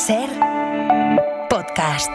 SER Podcast.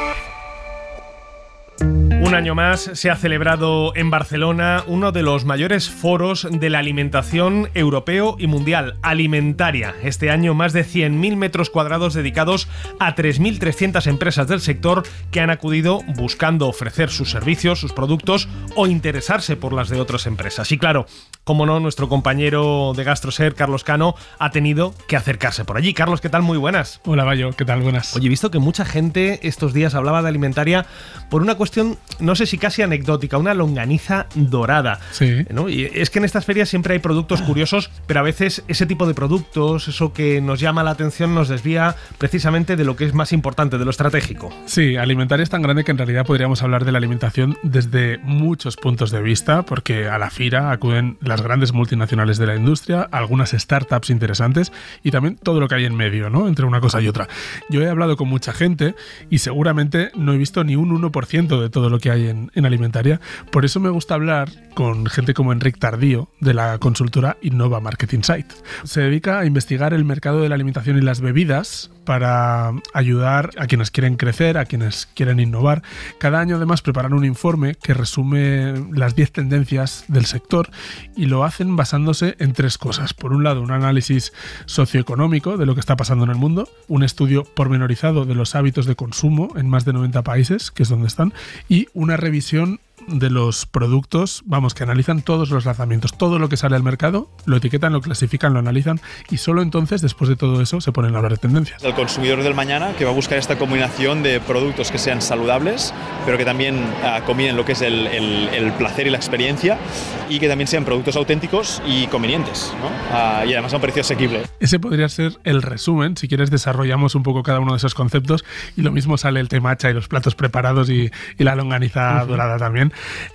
Un año más se ha celebrado en Barcelona uno de los mayores foros de la alimentación europeo y mundial, Alimentaria. Este año más de 100.000 metros cuadrados dedicados a 3.300 empresas del sector que han acudido buscando ofrecer sus servicios, sus productos o interesarse por las de otras empresas. Y claro, como no, nuestro compañero de GastroSer, Carlos Cano, ha tenido que acercarse por allí. Carlos, ¿qué tal? Muy buenas. Hola, Bayo, ¿qué tal? Buenas. Oye, he visto que mucha gente estos días hablaba de Alimentaria por una cuestión, no sé si casi anecdótica, una longaniza dorada. Sí. ¿No? Y es que en estas ferias siempre hay productos curiosos, pero a veces ese tipo de productos, eso que nos llama la atención, nos desvía precisamente de lo que es más importante, de lo estratégico. Sí, Alimentaria es tan grande que en realidad podríamos hablar de la alimentación desde muchos puntos de vista, porque a la FIRA acuden las grandes multinacionales de la industria, algunas startups interesantes y también todo lo que hay en medio, ¿no? Entre una cosa y otra. Yo he hablado con mucha gente y seguramente no he visto ni un 1% de todo lo que hay en Alimentaria. Por eso me gusta hablar con gente como Enric Tardío, de la consultora Innova Market Insight. Se dedica a investigar el mercado de la alimentación y las bebidas para ayudar a quienes quieren crecer, a quienes quieren innovar. Cada año además preparan un informe que resume las 10 tendencias del sector y lo hacen basándose en 3 cosas. Por un lado, un análisis socioeconómico de lo que está pasando en el mundo, un estudio pormenorizado de los hábitos de consumo en más de 90 países, que es donde están, y una revisión de los productos, que analizan todos los lanzamientos, todo lo que sale al mercado, lo etiquetan, lo clasifican, lo analizan y solo entonces, después de todo eso, se ponen a hablar de tendencias. El consumidor del mañana que va a buscar esta combinación de productos que sean saludables, pero que también combinen lo que es el placer y la experiencia y que también sean productos auténticos y convenientes, ¿no? Y además a un precio asequible. Ese podría ser el resumen. Si quieres desarrollamos un poco cada uno de esos conceptos y lo mismo sale el temacha y los platos preparados y la longaniza dorada también.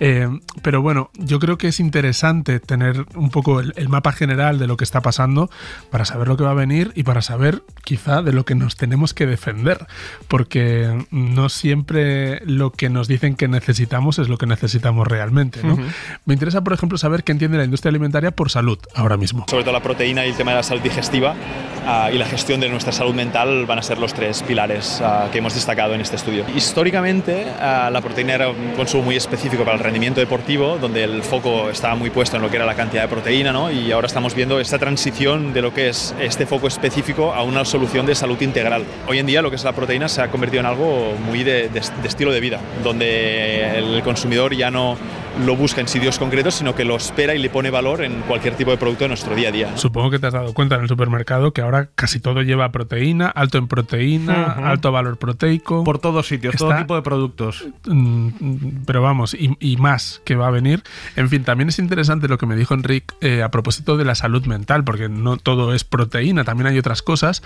Pero bueno, yo creo que es interesante tener un poco el mapa general de lo que está pasando para saber lo que va a venir y para saber quizá de lo que nos tenemos que defender, porque no siempre lo que nos dicen que necesitamos es lo que necesitamos realmente, ¿no? Me interesa, por ejemplo, saber qué entiende la industria alimentaria por salud ahora mismo. Sobre todo la proteína y el tema de la salud digestiva y la gestión de nuestra salud mental van a ser los 3 pilares que hemos destacado en este estudio. Históricamente, la proteína era un consumo muy específico para el rendimiento deportivo, donde el foco estaba muy puesto en lo que era la cantidad de proteína, ¿no? Y ahora estamos viendo esta transición de lo que es este foco específico a una solución de salud integral. Hoy en día lo que es la proteína se ha convertido en algo muy de estilo de vida, donde el consumidor ya no lo busca en sitios concretos, sino que lo espera y le pone valor en cualquier tipo de producto de nuestro día a día, ¿no? Supongo que te has dado cuenta en el supermercado que ahora casi todo lleva proteína, alto en proteína, alto valor proteico. Por todos sitios, todo tipo de productos. Pero vamos, y más que va a venir. En fin, también es interesante lo que me dijo Enric a propósito de la salud mental, porque no todo es proteína, también hay otras cosas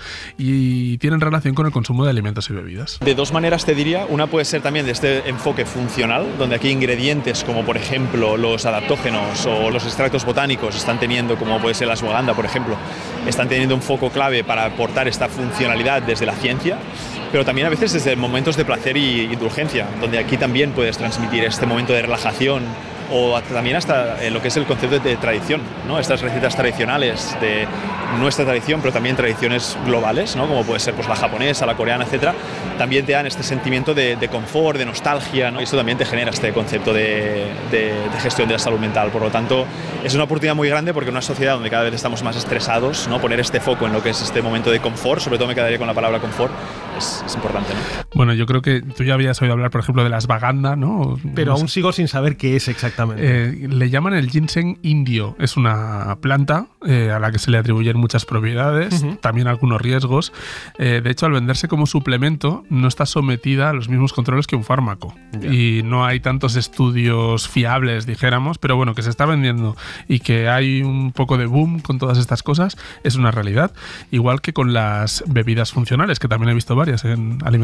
y tienen relación con el consumo de alimentos y bebidas. De 2 maneras te diría. Una puede ser también de este enfoque funcional, donde aquí ingredientes como por ejemplo los adaptógenos o los extractos botánicos están teniendo, como puede ser la ashwagandha, por ejemplo, están teniendo un foco clave para aportar esta funcionalidad desde la ciencia, pero también a veces desde momentos de placer y indulgencia, donde aquí también puedes transmitir este momento de relajación o también hasta lo que es el concepto de tradición, ¿no? Estas recetas tradicionales de nuestra tradición, pero también tradiciones globales, ¿no? Como puede ser pues, la japonesa, la coreana, etcétera, también te dan este sentimiento de confort, de nostalgia, ¿no? Y eso también te genera este concepto de gestión de la salud mental. Por lo tanto, es una oportunidad muy grande porque en una sociedad donde cada vez estamos más estresados, ¿no? Poner este foco en lo que es este momento de confort, sobre todo me quedaría con la palabra confort, es importante, ¿no? Bueno, yo creo que tú ya habías oído hablar, por ejemplo, de la ashwagandha, ¿no? Pero aún sigo sin saber qué es exactamente. Le llaman el ginseng indio. Es una planta a la que se le atribuyen muchas propiedades, también algunos riesgos. De hecho, al venderse como suplemento, no está sometida a los mismos controles que un fármaco. Y no hay tantos estudios fiables, dijéramos, pero bueno, que se está vendiendo y que hay un poco de boom con todas estas cosas, es una realidad. Igual que con las bebidas funcionales, que también he visto varias en Alimentaria.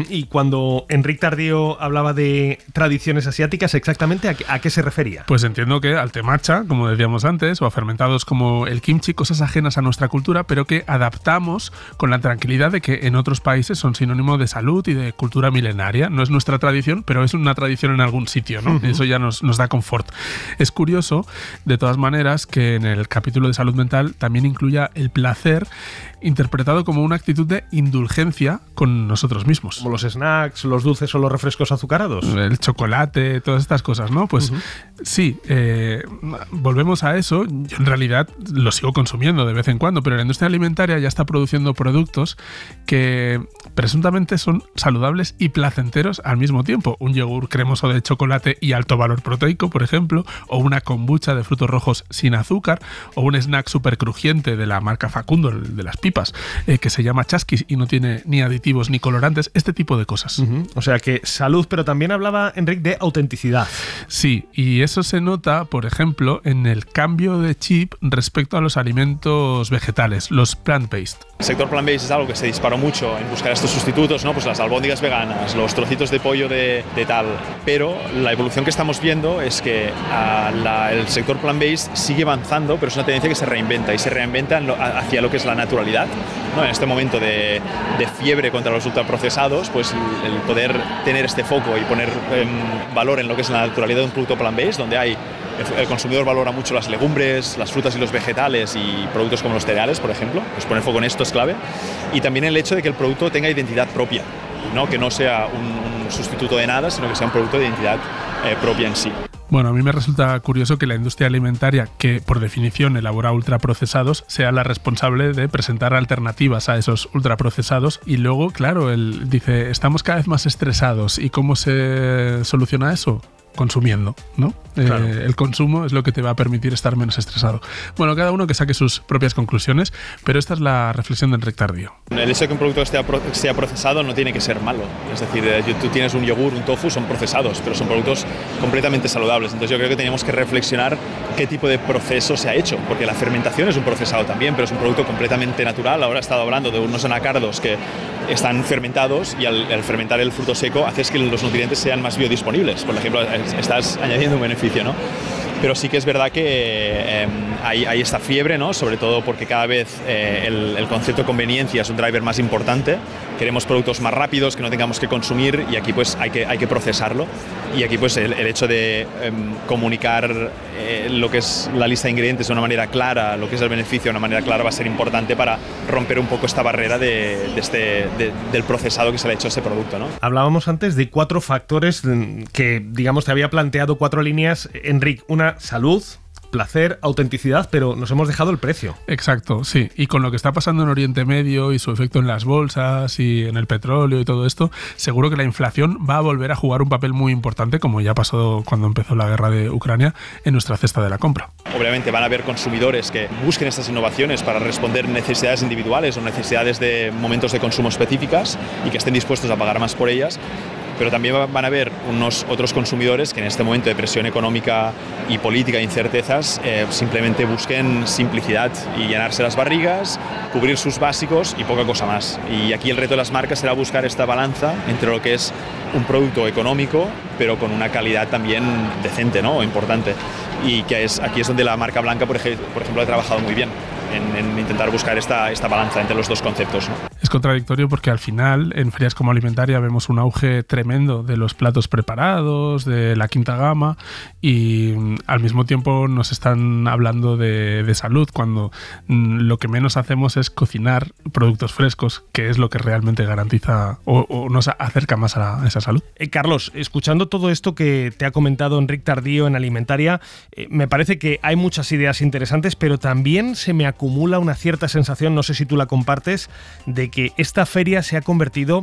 Y cuando Enric Tardío hablaba de tradiciones asiáticas, ¿exactamente a qué se refería? Pues entiendo que al té matcha, como decíamos antes, o a fermentados como el kimchi, cosas ajenas a nuestra cultura, pero que adaptamos con la tranquilidad de que en otros países son sinónimo de salud y de cultura milenaria. No es nuestra tradición, pero es una tradición en algún sitio, ¿no? Eso ya nos da confort. Es curioso, de todas maneras, que en el capítulo de salud mental también incluya el placer interpretado como una actitud de indulgencia con nosotros mismos. Como los snacks, los dulces o los refrescos azucarados. El chocolate, todas estas cosas, ¿no? Pues sí, volvemos a eso. Yo en realidad lo sigo consumiendo de vez en cuando, pero la industria alimentaria ya está produciendo productos que presuntamente son saludables y placenteros al mismo tiempo. Un yogur cremoso de chocolate y alto valor proteico, por ejemplo, o una kombucha de frutos rojos sin azúcar, o un snack súper crujiente de la marca Facundo, el de las pipas, que se llama Chasquis y no tiene ni aditivos ni colorantes, este tipo de cosas. O sea que salud, pero también hablaba Enric de autenticidad. Sí, y eso se nota, por ejemplo, en el cambio de chip respecto a los alimentos vegetales, los plant-based. El sector plant-based es algo que se disparó mucho en buscar estos sustitutos, ¿no? Pues las albóndigas veganas, los trocitos de pollo de tal. Pero la evolución que estamos viendo es que el sector plant-based sigue avanzando, pero es una tendencia que se reinventa y se reinventa hacia lo que es la naturalidad, ¿no? En este momento de fiebre contra los ultraprocesados, pues el poder tener este foco y poner valor en lo que es la naturalidad de un producto plant-based, donde el consumidor valora mucho las legumbres, las frutas y los vegetales y productos como los cereales, por ejemplo. Pues poner foco en esto es clave. Y también el hecho de que el producto tenga identidad propia, ¿no? Que no sea un sustituto de nada, sino que sea un producto de identidad propia en sí. Bueno, a mí me resulta curioso que la industria alimentaria, que por definición elabora ultraprocesados, sea la responsable de presentar alternativas a esos ultraprocesados y luego, claro, él dice, estamos cada vez más estresados. ¿Y cómo se soluciona eso? Consumiendo, ¿no? Claro. El consumo es lo que te va a permitir estar menos estresado. Bueno, cada uno que saque sus propias conclusiones, pero esta es la reflexión de Enric Tardío. El hecho de que un producto sea procesado no tiene que ser malo. Es decir, tú tienes un yogur, un tofu, son procesados, pero son productos completamente saludables. Entonces yo creo que tenemos que reflexionar qué tipo de proceso se ha hecho, porque la fermentación es un procesado también, pero es un producto completamente natural. Ahora he estado hablando de unos anacardos que están fermentados y al fermentar el fruto seco haces que los nutrientes sean más biodisponibles. Por ejemplo, estás añadiendo un beneficio, ¿no? Pero sí que es verdad que hay esta fiebre, ¿no? Sobre todo porque cada vez el concepto de conveniencia es un driver más importante. Queremos productos más rápidos que no tengamos que consumir y aquí pues hay que procesarlo. Y aquí pues el hecho de comunicar lo que es la lista de ingredientes de una manera clara, lo que es el beneficio de una manera clara va a ser importante para romper un poco esta barrera del procesado que se le ha hecho a ese producto, ¿no? Hablábamos antes de 4 factores que, digamos, te había planteado 4 líneas, Enric. Una, salud, placer, autenticidad, pero nos hemos dejado el precio. Exacto, sí. Y con lo que está pasando en Oriente Medio y su efecto en las bolsas y en el petróleo y todo esto, seguro que la inflación va a volver a jugar un papel muy importante, como ya pasó cuando empezó la guerra de Ucrania, en nuestra cesta de la compra. Obviamente van a haber consumidores que busquen estas innovaciones para responder necesidades individuales o necesidades de momentos de consumo específicas y que estén dispuestos a pagar más por ellas. Pero también van a haber unos otros consumidores que en este momento de presión económica y política e incertezas simplemente busquen simplicidad y llenarse las barrigas, cubrir sus básicos y poca cosa más. Y aquí el reto de las marcas será buscar esta balanza entre lo que es un producto económico pero con una calidad también decente, ¿no? O importante. Y que aquí es donde la marca Blanca, por ejemplo, ha trabajado muy bien en intentar buscar esta balanza entre los dos conceptos, ¿no? Es contradictorio porque al final en ferias como Alimentaria vemos un auge tremendo de los platos preparados, de la quinta gama y al mismo tiempo nos están hablando de salud cuando lo que menos hacemos es cocinar productos frescos, que es lo que realmente garantiza o nos acerca más a esa salud. Carlos, escuchando todo esto que te ha comentado Enric Tardío en Alimentaria, me parece que hay muchas ideas interesantes, pero también se me acumula una cierta sensación, no sé si tú la compartes, de que esta feria se ha convertido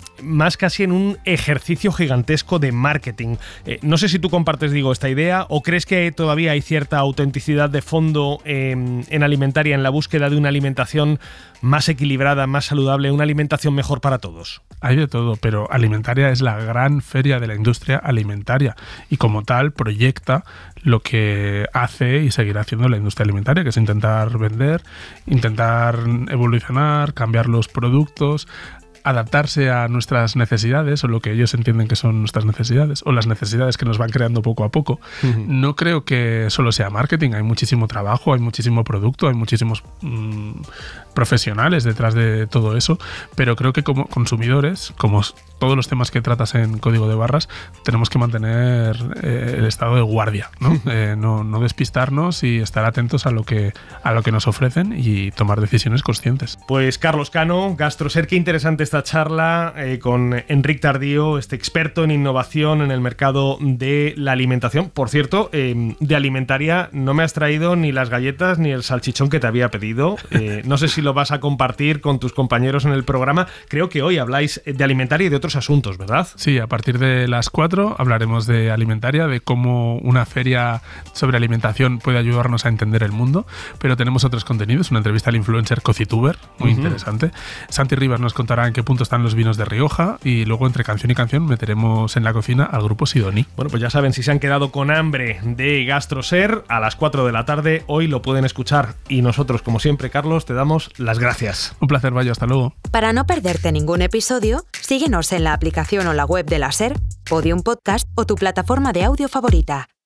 más casi en un ejercicio gigantesco de marketing. No sé si tú compartes, esta idea, o crees que todavía hay cierta autenticidad de fondo en Alimentaria en la búsqueda de una alimentación más equilibrada, más saludable, una alimentación mejor para todos. Hay de todo, pero Alimentaria es la gran feria de la industria alimentaria y como tal proyecta lo que hace y seguirá haciendo la industria alimentaria, que es intentar vender, intentar evolucionar, cambiar los productos, adaptarse a nuestras necesidades o lo que ellos entienden que son nuestras necesidades o las necesidades que nos van creando poco a poco. No creo que solo sea marketing, hay muchísimo trabajo, hay muchísimo producto, hay muchísimos profesionales detrás de todo eso, pero creo que como consumidores, como todos los temas que tratas en Código de Barras, tenemos que mantener el estado de guardia, ¿no? No despistarnos y estar atentos a lo que nos ofrecen y tomar decisiones conscientes. Pues Carlos Cano, GastroSer, qué interesante esta charla con Enric Tardío, este experto en innovación en el mercado de la alimentación. Por cierto, de alimentaria no me has traído ni las galletas ni el salchichón que te había pedido. No sé si lo vas a compartir con tus compañeros en el programa. Creo que hoy habláis de alimentaria y de otros asuntos, ¿verdad? Sí, a partir de las 4 hablaremos de alimentaria, de cómo una feria sobre alimentación puede ayudarnos a entender el mundo, pero tenemos otros contenidos, una entrevista al influencer Cocituber, muy interesante. Santi Rivas nos contará en qué punto están los vinos de Rioja y luego entre canción y canción meteremos en la cocina al grupo Sidoní. Bueno, pues ya saben, si se han quedado con hambre de GastroSer, a las 4 de la tarde hoy lo pueden escuchar y nosotros, como siempre, Carlos, te damos las gracias. Un placer, Bayo, hasta luego. Para no perderte ningún episodio, síguenos en la aplicación o la web de la SER, Podium Podcast o tu plataforma de audio favorita.